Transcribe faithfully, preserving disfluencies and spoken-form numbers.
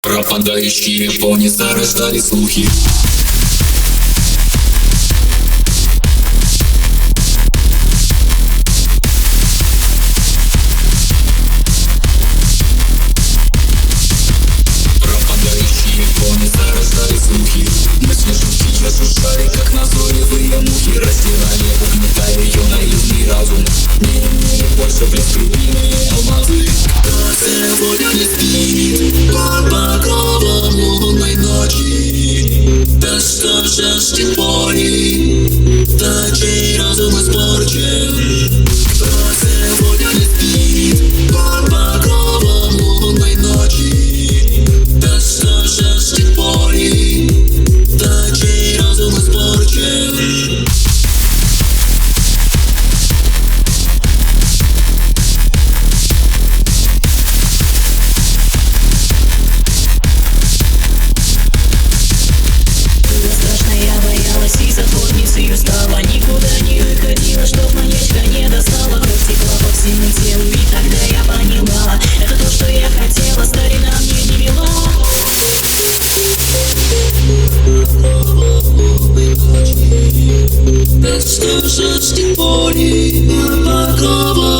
Пропадающие фоне зарождали слухи. Пропадающие фоне зарождали слухи. Мысли шутки жужжали, как назойливые мухи. Растирали, угнетая ее наивный разум. Не, не больше блеск любимые алмазы. Да сегодня не спит под покровом лунной ночи. Да что же с тех пор, да чей разум испорчен. Да сегодня не спит под покровом лунной ночи. Да что же с тех пор, да чей разум испорчен. И затворниц ее стала, никуда не выходила, чтоб манечка не достала. Кровь текла по всему телу, и тогда я поняла, это то, что я хотела, старина мне не вела. Да что же с тех пор,